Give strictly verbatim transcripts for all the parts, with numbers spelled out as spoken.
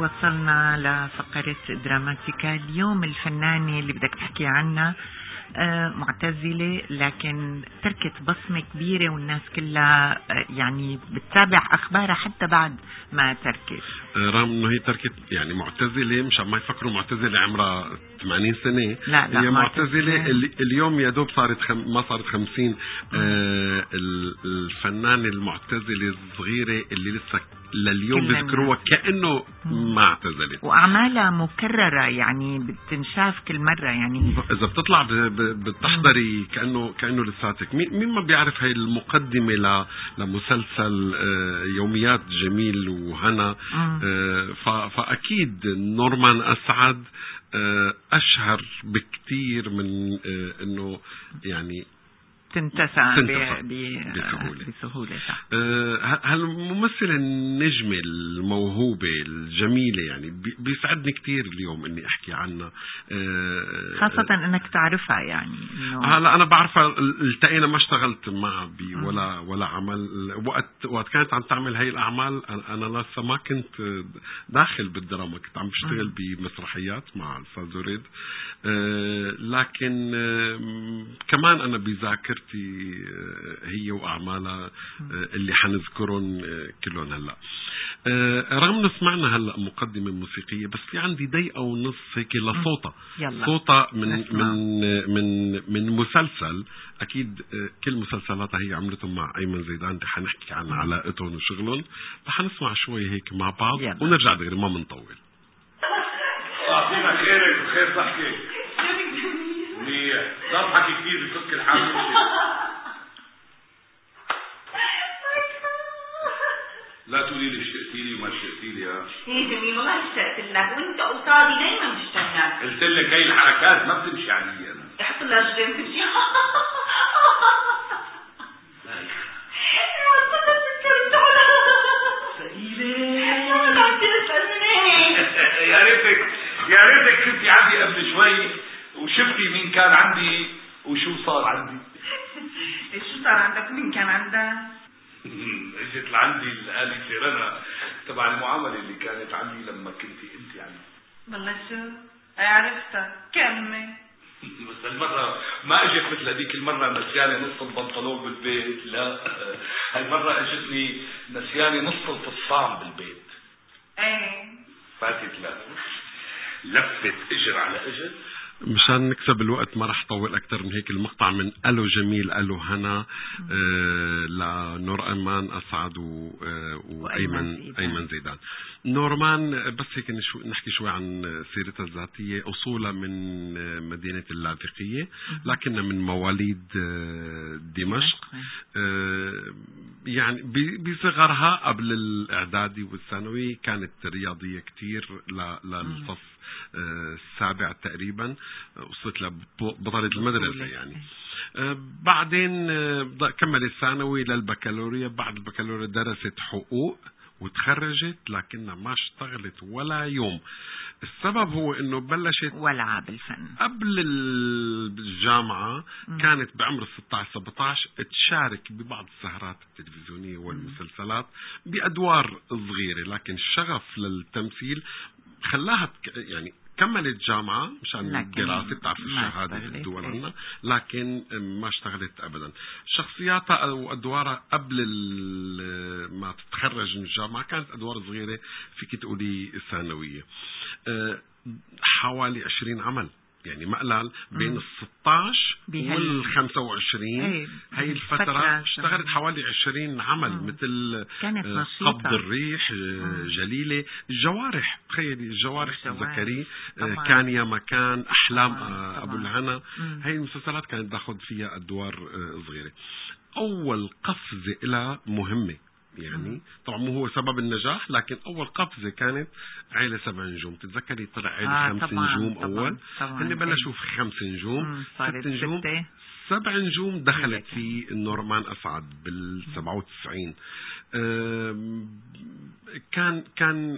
وصلنا لفقرة دراماتيكا. اليوم الفنانة اللي بدك تحكي عنها معتزلة، لكن تركت بصمة كبيرة والناس كلها يعني بتتابع أخبارها حتى بعد ما تركت، رغم انه هي تركت يعني معتزلة، مش ما يفكروا معتزلة عمرها ثمانين سنة. لا لا هي معتزلة اليوم يا دوب صارت خم... ما صارت خمسين. آه الفنانة المعتزلة الصغيرة اللي لسه لليوم بذكروها كأنه ما اعتزلت، وأعمالها مكررة يعني بتنشاف كل مرة. يعني إذا بتطلع بتحضري كأنه كأنه لساتك. مين ما بيعرف هاي المقدمة ل... لمسلسل يوميات جميل وهنا. فأكيد نورمان أسعد أشهر بكتير من أنه يعني تنتسى بسهولة. بسهولة. أه هالممثلة النجمة الموهوبة الجميلة يعني بيسعدني كتير اليوم اني احكي عنها، أه خاصة انك تعرفها. يعني هلا انا بعرفها، التقينا ما اشتغلت معها ولا ولا عمل. وقت وقت كانت عم تعمل هاي الاعمال انا لسه ما كنت داخل بالدراما، كنت عم بشتغل بمسرحيات مع الاستاذ زوريد. أه لكن أه كمان انا بذاكر هي وأعمالها اللي حنذكرهم كلهم هلأ. رغم انه سمعنا هلأ مقدمة موسيقية، بس في عندي دقيقة ونص هيك لصوتها. صوتها من من من من مسلسل أكيد كل مسلسلاتها هي عملتهم مع أيمن زيدان، رح نحكي عن علاقتهم وشغلهم. رح نسمع شوي هيك مع بعض يلا. ونرجع دغري ما منطول. أعطينا خيرك وخير صحتك. منيح، ضحك كثير بفك الحال. لا تقولي لي اشتقتي لي وما اشتقتي لي. ها ايه جميل والله اشتقت لك، وانت قصادي دايما مشتاق. قلت لك هاي الحركات ما بتمشي علي انا. احط لها رجلين تمشي. يا ريتك يا ريتك كنتي عندي قبل شوي وشفتي مين كان عندي وشو صار عندي. شو صار عندك؟ مين كان عندك؟ اجت لعندي الآلفة رنا تبع المعاملة اللي كانت عندي لما كنتي انت عندي. والله شو عرفتها كمي. بس المرة ما اجت مثل هذيك المرة نسياني نص البنطلون بالبيت. لا هاي مرة اجتني نسياني نص الفصام بالبيت. ايه فاتت لا لفت اجر على اجر. مشان نكسب الوقت ما رح طول أكتر من هيك. المقطع من ألو جميل ألو هنا آه لنور أمان أسعد آه وأيمن أيمن زيدان. نورمان بس هيك نحكي شوي عن سيرتها الذاتية. أصولها من مدينة اللاذقية، لكنها من مواليد آه دمشق. آه يعني بصغرها قبل الإعدادي والثانوي كانت رياضية كتير للصف السابع تقريبا، وصلت لبطلة المدرسة يعني. بعدين كملت الثانوي للبكالوريا. بعد البكالوريا درست حقوق وتخرجت، لكنها ما اشتغلت ولا يوم. السبب هو انه بلشت ولعة بالفن قبل الجامعة. م. كانت بعمر ستة عشر سبعة عشر تشارك ببعض السهرات التلفزيونية والمسلسلات بأدوار صغيرة، لكن الشغف للتمثيل خلاها يعني كملت جامعة مشان الدراسة، بتعرف الشهادة في الدول عنا، لكن ما اشتغلت أبدا. شخصياتها أو أدوارها قبل ما تتخرج من الجامعة كانت أدوار صغيرة، فيك تقولي ثانوية. حوالي عشرين عمل يعني مقلال بين الستاش والخمسة وعشرين. هاي الفترة اشتغلت حوالي عشرين عمل. مم. مثل قبض الريح، مم. جليلة، الجوارح. تخيلي الجوارح زكري، كان يا مكان، أحلام طبعاً. أبو الهنا. مم. هاي المسلسلات كانت تاخذ فيها أدوار صغيرة. أول قفزة إلى مهمة يعني طبعا مو هو سبب النجاح، لكن أول قفزة كانت عيلة سبع نجوم. تتذكري طلع عيلة آه خمس طبعاً نجوم طبعاً أول. هن بلشوا في خمس نجوم، ست نجوم، ستة. سبع نجوم دخلت في نورمان أسعد بالسبعة وتسعين. كان كان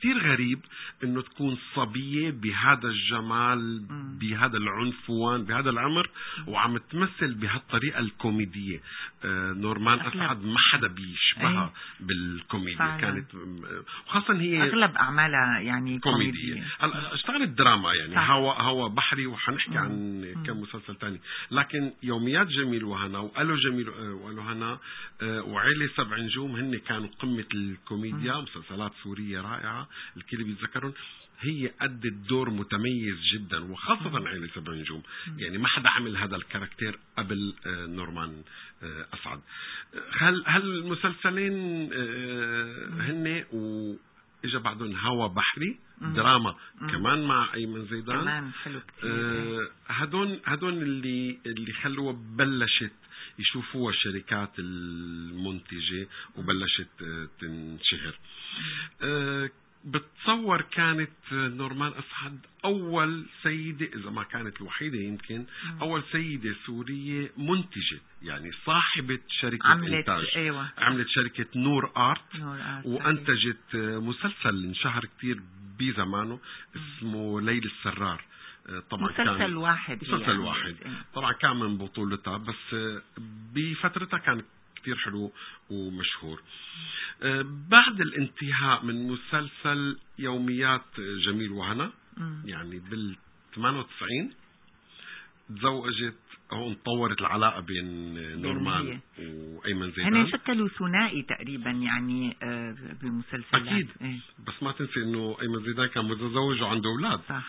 كتير غريب انه تكون صبية بهذا الجمال م. بهذا العنفوان بهذا العمر م. وعم تمثل بهالطريقة الكوميدية. آه نورمان أغلب. أسعد ما حدا بيشبهها أي. بالكوميديا فعلا. كانت خاصة هي أغلب أعمالها يعني كوميدية. اشتغلت دراما يعني هوا هوا بحري وحنحكي م. عن م. كم مسلسل تاني، لكن يوميات جميل وهنا وقالوا جميل وقالوا هنا وعيلة سبع نجوم هن كانوا قمة الكوميديا. م. مسلسلات سورية رائعة الكل بيتذكرون. هي أدت دور متميز جدا وخاصة م. عيلة سبع نجوم م. يعني ما حدا عمل هذا الكاركتير قبل نورمان أسعد. هل هل المسلسلين هن وإجا بعدهم هوا بحري م. دراما م. كمان مع أيمن زيدان كمان حلو كتير. آه هدون هدون اللي اللي خلوها بلشت يشوفوها الشركات المنتجة وبلشت تنشهر. أه بتصور كانت نورمان أسعد أول سيدة إذا ما كانت الوحيدة يمكن أول سيدة سورية منتجة يعني صاحبة شركة عملت إنتاج. أيوة. عملت شركة نور آرت, نور آرت وأنتجت مسلسل انشهر كتير بزمانه اسمه ليل السرار. طبعا مسلسل كان واحد مسلسل يعني واحد طبعا كان من بطولتها بس بفترتها كان كتير حلو ومشهور. بعد الانتهاء من مسلسل يوميات جميل وهنا يعني بال ثمانية وتسعين تزوجت أو انطورت العلاقة بين نورمان وأيمن زيدان. هن شكلوا ثنائي تقريبا يعني بمسلسلات. أكيد إيه؟ بس ما تنسي إنه أيمن زيدان كان متزوج وعنده أولاد. صح.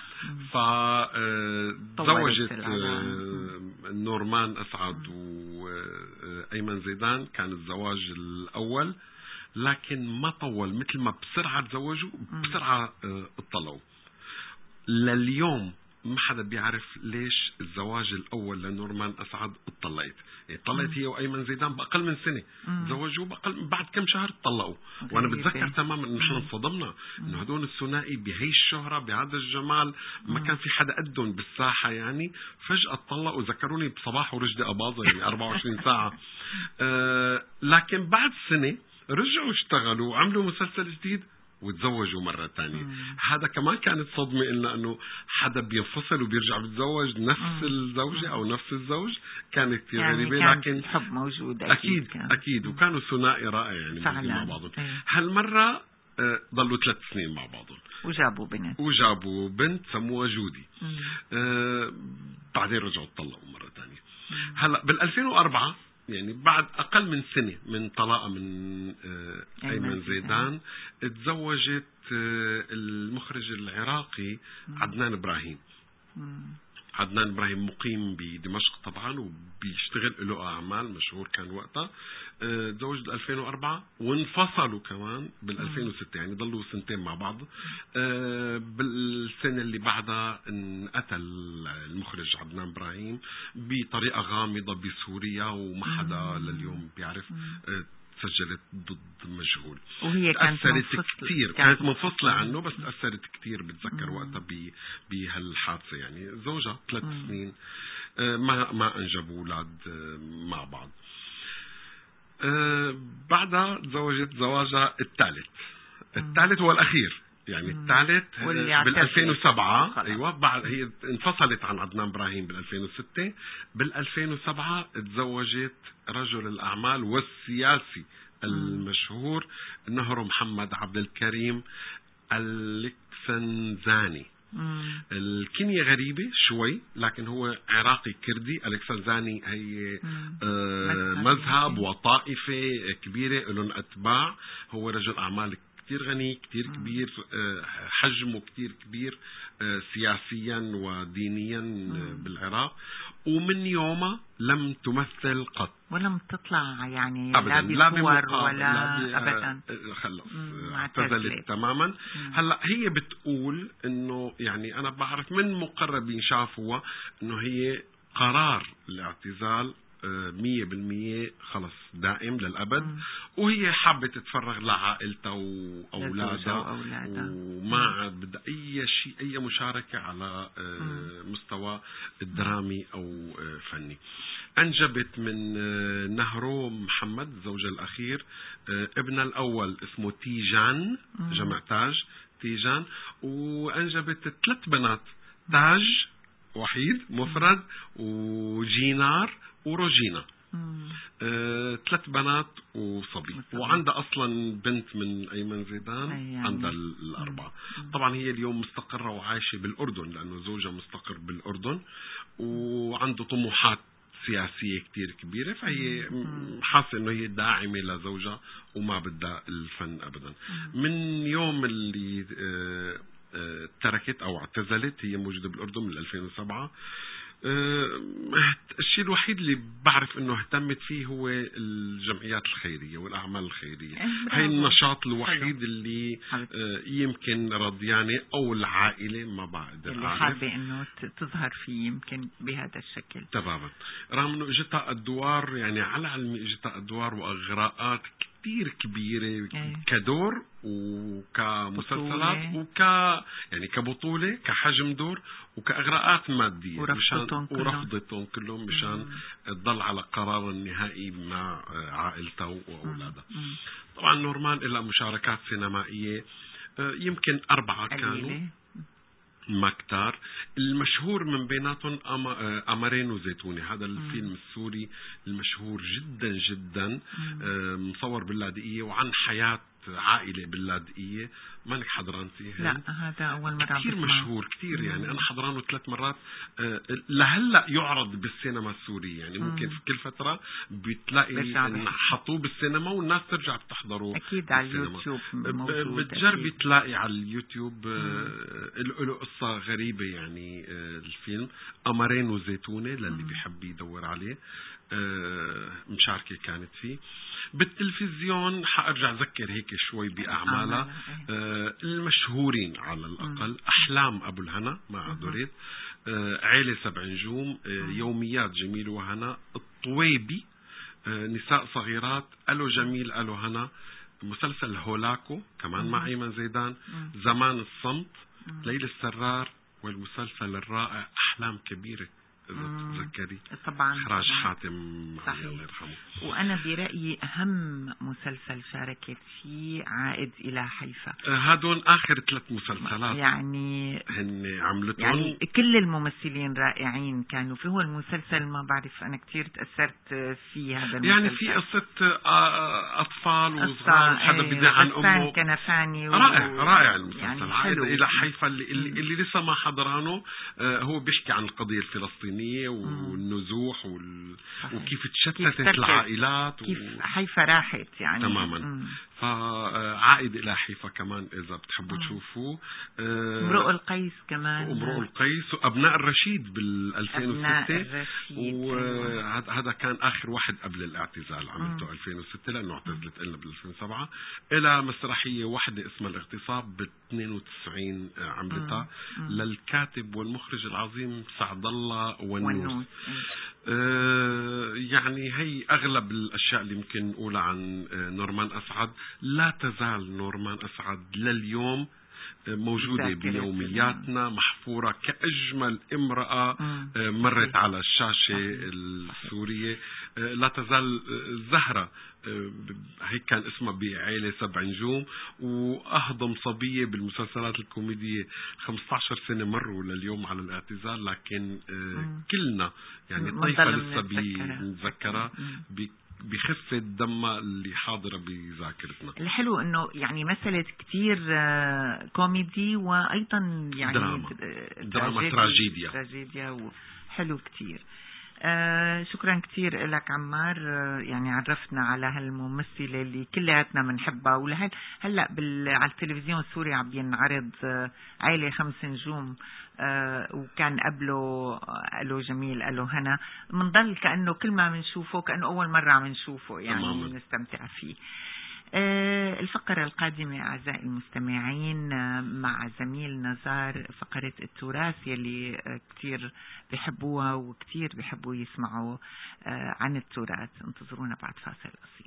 فتزوجت نورمان أسعد وأيمن زيدان كان الزواج الأول لكن ما طول مثل ما بسرعة تزوجوا بسرعة اطلعوا. لليوم ما حدا بيعرف ليش الزواج الأول لنورمان أسعد اطلقت. يعني طلقت هي وأيمن زيدان بأقل من سنة تزوجوا بأقل بعد كم شهر طلقوا. وأنا بتذكر تماما إنه نحن انصدمنا إنه هدول الثنائي بهي الشهرة بهذا الجمال ما كان في حدا قدهم بالساحة يعني فجأة طلقوا. ذكروني بصباح ورشدي أباظة يعني أربعة وعشرين ساعة. آه لكن بعد سنة رجعوا اشتغلوا وعملوا مسلسل جديد وتزوجوا مرة تانية. هذا كمان كانت صدمة إلنا إنه حدا بينفصل وبيرجع بيتزوج نفس مم. الزوجة أو نفس الزوج. كانت يعني غريبة كان لكن الحب موجود أكيد أكيد, كان. أكيد وكانوا ثنائي رائع يعني مع بعضهم. أيه. هالمرة آه ضلوا ثلاث سنين مع بعضهم وجابوا بنت وجابوا بنت سموها جودي. آه بعدين رجعوا تطلقوا مرة تانية. هلا بالألفين وأربعة يعني بعد أقل من سنة من طلاقة من أيمن زيدان تزوجت المخرج العراقي عدنان إبراهيم. عدنان إبراهيم مقيم بدمشق طبعا وبيشتغل له أعمال مشهور كان وقتها. تزوج بال ألفين وأربعة وانفصلوا كمان بال ألفين وستة يعني ضلوا سنتين مع بعض. بالسنة اللي بعدها انقتل المخرج عدنان إبراهيم بطريقة غامضة بسوريا وما حدا لليوم بيعرف. سجلت ضد مجهول وهي كانت أثرت كتير كانت منفصلة عنه بس أثرت كتير بتذكر وقتها بهالحادثة يعني زوجها ثلاث سنين ما ما أنجبوا أولاد مع بعض. أه بعدها تزوجت زواجها الثالث الثالث والأخير يعني الثالث بال ألفين وسبعة. أيوة بعد هي انفصلت عن عدنان إبراهيم بال ألفين وستة. بال ألفين وسبعة تزوجت رجل الأعمال والسياسي المشهور نهر محمد عبد الكريم الكسنزاني. الكنية غريبة شوي لكن هو عراقي كردي. الكسنزاني هي آه مذهب وطائفة كبيرة لهم أتباع. هو رجل أعمال كتير غني كتير كبير حجمه كتير كبير سياسيا ودينيا بالعراق ومن يومه لم تمثل قط ولم تطلع يعني أبداً. لا بصور لا ولا لا أبدا خلص اعتزلت تماما. هلا هي بتقول انه يعني انا بعرف من مقربين شافوها انه هي قرار الاعتزال مية بالمية خلص دائم للأبد. مم. وهي حابة تتفرغ لعائلتها وأولادها وما بدها أي شيء أي مشاركة على مم. مستوى الدرامي أو فني. أنجبت من نهرو محمد زوجها الأخير ابن الأول اسمه تيجان جمع تاج تيجان، وأنجبت ثلاث بنات، تاج وحيد مفرد وجينار وروجينا. آه، ثلاث بنات وصبي، وعندها أصلا بنت من أيمن زيدان يعني. عندها الأربعة. مم. طبعا هي اليوم مستقرة وعايشة بالأردن لأنه زوجها مستقر بالأردن، وعنده طموحات سياسية كتير كبيرة، فهي حاسة انه هي داعمة لزوجها وما بدها الفن ابدا. من يوم اللي اه اه تركت او اعتزلت، هي موجودة بالاردن من ألفين وسبعة. اه الشيء الوحيد اللي بعرف انه اهتمت فيه هو الجمعيات الخيرية والاعمال الخيرية. هي النشاط الوحيد حلو. اللي اه يمكن رضياني او العائلة ما بعد اللي حابة انه تظهر فيه يمكن بهذا الشكل تماما. رغم انه اجتها ادوار، يعني على علمي اجتها ادوار واغراءات كتير كبيرة أيه. كدور وكمسلسلات وك يعني كبطولة كحجم دور وكأغراءات مادية، ورفضتهم مشان ورفضتهم كلهم مشان تضل على قرار النهائي مع عائلتها وأولادها. مم. طبعا نورمان إلها مشاركات سينمائية يمكن أربعة كانوا ما كتار. المشهور من بيناتهم أمرين وزيتوني، هذا الفيلم السوري المشهور جدا جدا، مصور باللاذقية وعن حياة عائلة باللاذقية. مانك حضرانتي؟ لا هذا أول مرة. كثير مشهور كثير مم. يعني أنا حضرانه ثلاث مرات. لهلأ يعرض بالسينما السورية، يعني ممكن في كل فترة بتلاقي حطوه بالسينما والناس ترجع بتحضره. أكيد على اليوتيوب بتجربي تلاقي على اليوتيوب له قصة غريبة. يعني الفيلم أمرين وزيتونة للي بيحب يدور عليه، مشاركة كانت فيه. بالتلفزيون حأرجع أذكر هيك شوي بأعمالها. آه المشهورين على الأقل أحلام أبو الهنا مع دوريت، آه عيلة سبع نجوم، آه يوميات جميل وهنا، الطويبي، آه نساء صغيرات، ألو جميل ألو هنا، مسلسل هولاكو كمان مع أيمن زيدان، زمان الصمت، ليلى السرار، والمسلسل الرائع أحلام كبيرة إذا تذكري طبعا إخراج حاتم الله يرحمه. وأنا برأيي أهم مسلسل شاركت فيه عائد إلى حيفا. هادون آخر ثلاث مسلسلات يعني هن عملتهم، يعني كل الممثلين رائعين كانوا فيه. هو المسلسل ما بعرف أنا كتير تأثرت فيه هذا المسلسل، يعني في قصة أطفال وصغار وحدا بدي عن أمه كنفاني و... رائع رائع المسلسل يعني عائد إلى حيفا. اللي, اللي لسه ما حضرانه هو بيحكي عن القضية الفلسطينية والنزوح وال... وكيف تشتتت العائلات كيف و... حيفا راحت يعني تماما. مم. فعائد إلى حيفا كمان إذا بتحبوا تشوفوه. امرؤ القيس كمان، امرؤ القيس وأبناء الرشيد بالألفين وستة، وهذا كان آخر واحد قبل الاعتزال عملته ألفين وستة لأنه اعتزلت إلنا بالألفين وسبعة. إلى مسرحية واحدة اسمها الاغتصاب باثنين وتسعين عملتها للكاتب والمخرج العظيم سعد الله والنوس. آه يعني هي أغلب الأشياء اللي ممكن نقولها عن نورمان أسعد. لا تزال نورمان أسعد لليوم موجودة بيومياتنا، محفورة كأجمل امرأة مرت على الشاشة السورية. لا تزال زهرة، هيك كان اسمها بعيلة سبع نجوم، وأهضم صبية بالمسلسلات الكوميدية. خمسة عشر سنة مروا لليوم على الاعتزال، لكن كلنا يعني طيفة لسه بنتذكرها بخفة دم اللي حاضرة بذاكرتنا. الحلو انه يعني مثلت كتير كوميدي وايضا يعني دراما دراما تراجيديا تراجيديا وحلو كتير. آه شكرا كتير لك عمار. آه يعني عرفتنا على هالممثلة اللي كلياتنا بنحبها. ولهل هلا على التلفزيون السوري عم ينعرض آه عائلة خمس نجوم، آه وكان قبله ألو جميل ألو هنا. منضل كأنه كل ما بنشوفه كأنه أول مرة عم نشوفه، يعني نستمتع فيه. آه الفقرة القادمة أعزائي المستمعين آه مع زميل نزار، فقرة التراث يلي آه كتير بيحبوها وكتير بيحبوا يسمعوا آه عن التراث. انتظرونا بعد فاصل قصير.